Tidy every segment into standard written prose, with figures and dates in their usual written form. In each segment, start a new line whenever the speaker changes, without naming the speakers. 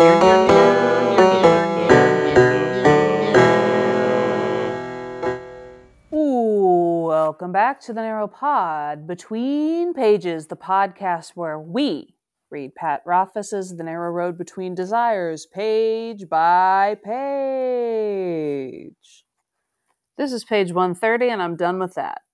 Ooh, welcome back to the Narrow Pod. Between Pages, the podcast where we read Pat Rothfuss's The Narrow Road Between Desires, page by page. This is page 130, and I'm done with that.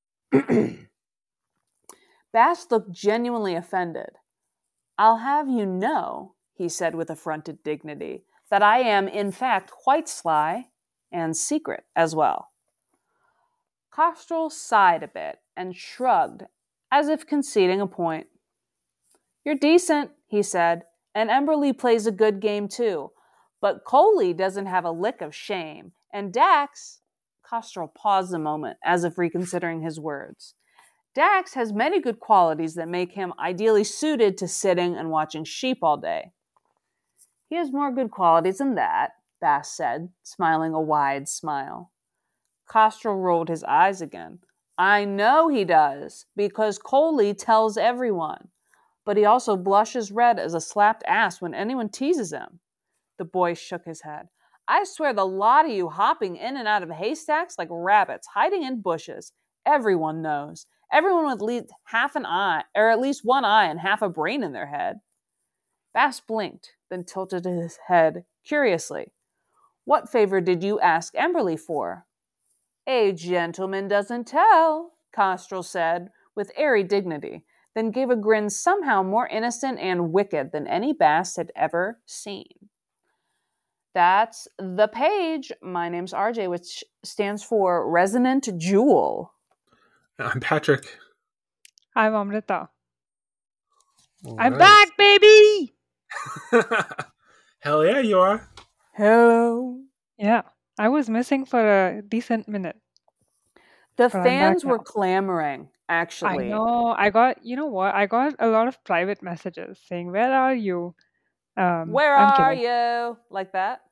Bast looked genuinely offended. "I'll have you know," he said with affronted dignity, "that I am, in fact, quite sly and secret as well." Kostrel sighed a bit and shrugged, as if conceding a point. "You're decent," he said, "and Emberly plays a good game too. But Coley doesn't have a lick of shame, and Dax—" Kostrel paused a moment, as if reconsidering his words. "Dax has many good qualities that make him ideally suited to sitting and watching sheep all day." "He has more good qualities than that," Bast said, smiling a wide smile. Kostrel rolled his eyes again. "I know he does, because Coley tells everyone. But he also blushes red as a slapped ass when anyone teases him." The boy shook his head. "I swear the lot of you hopping in and out of haystacks like rabbits, hiding in bushes. Everyone knows. Everyone with at least half an eye, or at least one eye and half a brain in their head." Bast blinked, then tilted his head curiously. "What favor did you ask Emberly for?" "A gentleman doesn't tell," Kostrel said, with airy dignity, then gave a grin somehow more innocent and wicked than any Bast had ever seen. That's the page. My name's RJ, which stands for Resonant Jewel.
I'm Patrick.
I'm Amrita.
All
I'm
right.
back, baby!
Hell yeah, you are.
Hello.
Yeah, I was missing for a decent minute.
The
But I'm
fans
back
were
now.
clamoring, actually.
I know. I got a lot of private messages saying, "Where are you?"
Where
I'm
are
kidding.
you? Like that?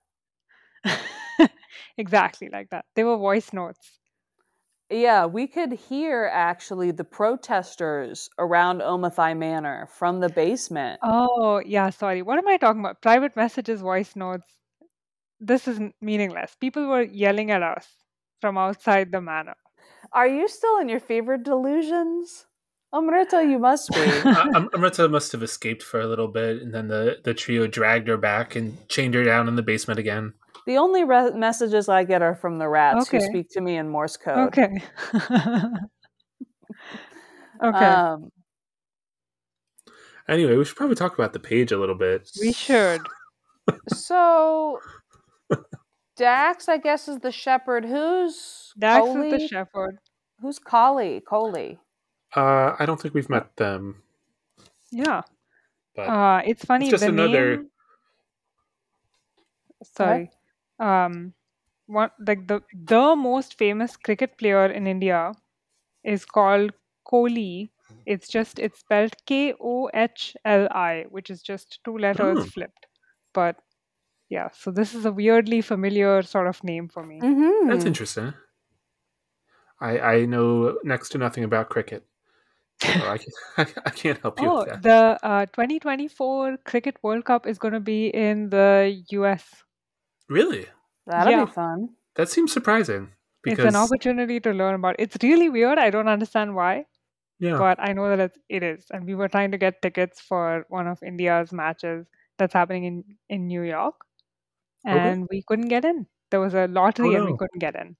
Exactly like that. They were voice notes.
Yeah, we could hear actually the protesters around Omathai Manor from the basement.
Oh, yeah, sorry. What am I talking about? Private messages, voice notes. This is meaningless. People were yelling at us from outside the manor.
Are you still in your fever delusions? Amrita, you must be.
Amrita must have escaped for a little bit, and then the trio dragged her back and chained her down in the basement again.
The only messages I get are from the rats who
Okay.
speak to me in Morse code.
Okay. Okay.
Anyway, we should probably talk about the page a little bit.
We should.
So, Dax, I guess, is the shepherd. Who's
Dax
Coley?
is the shepherd.
Who's Coley?
I don't think we've met them.
Yeah.
But
it's funny.
it's just
the
another.
Name... Sorry. One like the most famous cricket player in India is called Kohli. It's spelled Kohli, which is just two letters flipped. But yeah, so this is a weirdly familiar sort of name for me.
Mm-hmm.
That's interesting. I know next to nothing about cricket. So I can't help you with that.
The 2024 Cricket World Cup is going to be in the US.
Really?
That'll be fun.
That seems surprising. Because
it's an opportunity to learn about it. It's really weird. I don't understand why.
Yeah.
But I know that it is. And we were trying to get tickets for one of India's matches that's happening in New York. And we couldn't get in. There was a lottery and we couldn't get in.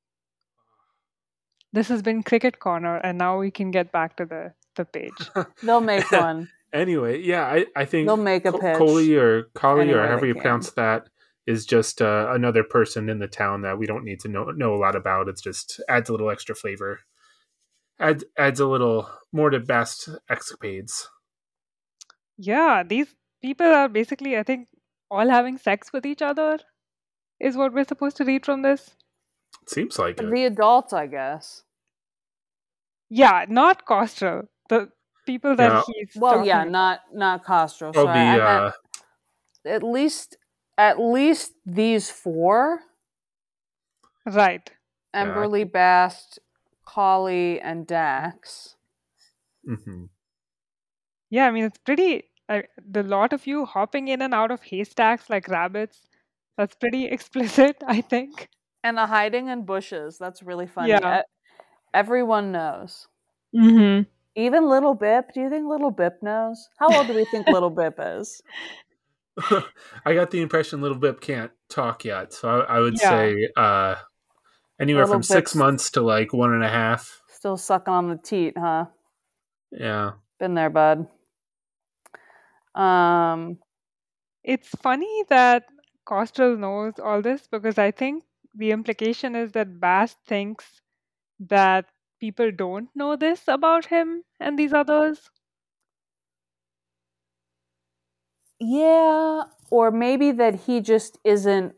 This has been Cricket Corner, and now we can get back to the page.
They'll make one.
Anyway, yeah, I think
they'll make a pitch.
Coley or however you pronounce that is just another person in the town that we don't need to know a lot about. It's just adds a little extra flavor. Adds a little more to Bast escapades.
Yeah, these people are basically, I think, all having sex with each other is what we're supposed to read from this.
It seems like it.
The adults, I guess.
Yeah, not Kostrel. The people that he's
well, yeah,
about.
not Kostrel.
Oh,
So I meant at least these four.
Right.
Emberly, Bast, Coley, and Dax.
Mm-hmm.
Yeah, I mean, it's pretty the lot of you hopping in and out of haystacks like rabbits, that's pretty explicit, I think.
And the hiding in bushes, that's really funny.
Yeah.
Everyone knows.
Mm-hmm.
Even Little Bip. Do you think Little Bip knows? How old do we think Little Bip is?
I got the impression Little Bip can't talk yet, so I would
Yeah.
say anywhere
Little
from 6
Bip's
months to like 1.5.
Still sucking on the teat, huh?
Yeah.
Been there, bud.
It's funny that Kostrel knows all this because I think the implication is that Bast thinks that people don't know this about him and these others.
Yeah, or maybe that he just isn't.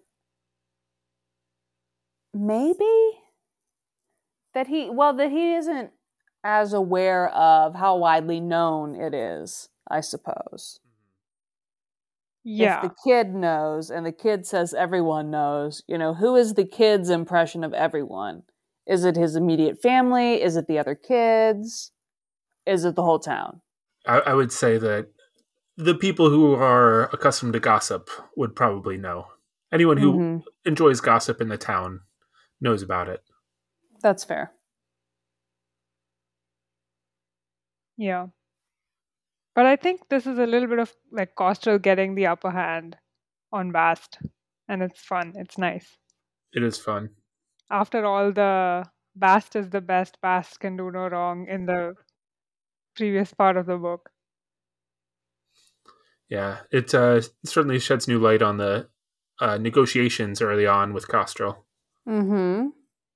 Maybe that he isn't as aware of how widely known it is, I suppose.
Yeah.
If the kid knows and the kid says everyone knows, who is the kid's impression of everyone? Is it his immediate family? Is it the other kids? Is it the whole town?
I would say that the people who are accustomed to gossip would probably know. Anyone who enjoys gossip in the town knows about it.
That's fair.
Yeah. But I think this is a little bit of like Kostrel getting the upper hand on Bast. And it's fun. It's nice.
It is fun.
After all, the Bast is the best. Bast can do no wrong in the previous part of the book.
Yeah, it certainly sheds new light on the negotiations early on with Kostrel.
Mm-hmm.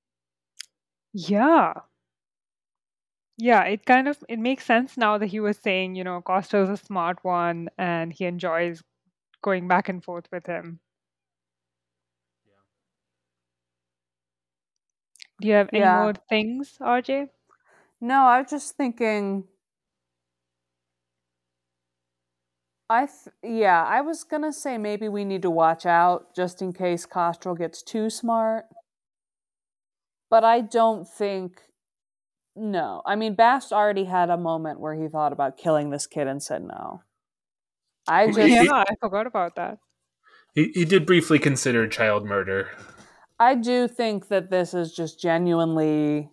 Yeah. Yeah, it makes sense now that he was saying, Kostrel's a smart one and he enjoys going back and forth with him. Do you have any more things, RJ?
No, I was just thinking. I was gonna say maybe we need to watch out just in case Kostrel gets too smart. But I don't think. No, I mean Bast already had a moment where he thought about killing this kid and said no.
I forgot about that.
He did briefly consider child murder.
I do think that this is just genuinely.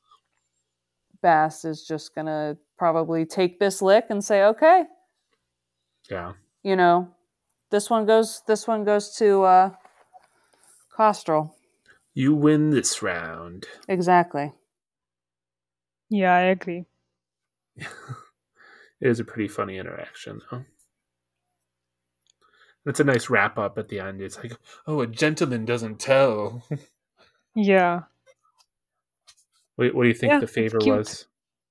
Bast is just gonna probably take this lick and say, okay.
Yeah.
This one goes to Kostrel.
You win this round.
Exactly.
Yeah, I agree.
It is a pretty funny interaction, though. It's a nice wrap up at the end. It's like, oh, a gentleman doesn't tell.
Yeah.
What do you think the favor was?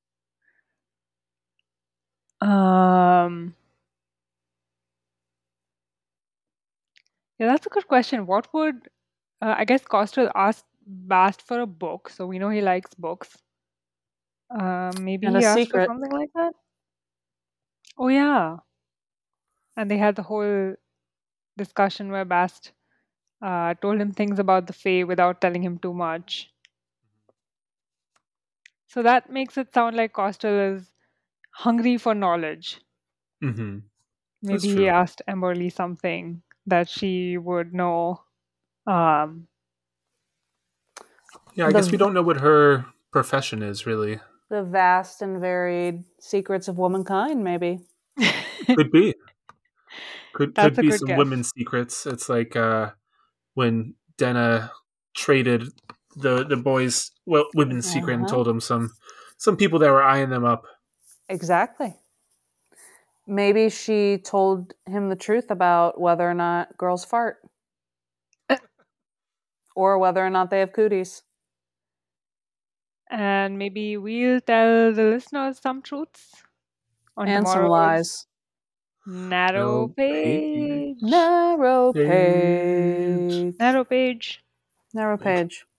Yeah, that's a good question. What would I guess Kostrel asked Bast for a book, so we know he likes books. Maybe
and
he asked
secret.
for something like that. Oh yeah. And they had the whole discussion where Bast told him things about the Fae without telling him too much. So that makes it sound like Kostrel is hungry for knowledge.
Mm-hmm.
Maybe he asked Emberly something that she would know.
Yeah, I guess we don't know what her profession is, really.
The vast and varied secrets of womankind, maybe.
Could be. Could be some
guess.
women's secrets. It's like when Denna traded the boys' women's secret and told them some people that were eyeing them up.
Exactly. Maybe she told him the truth about whether or not girls fart. Or whether or not they have cooties.
And maybe we'll tell the listeners some truths on
and some lies.
Narrow page.
Narrow page.
Narrow page.
Narrow page.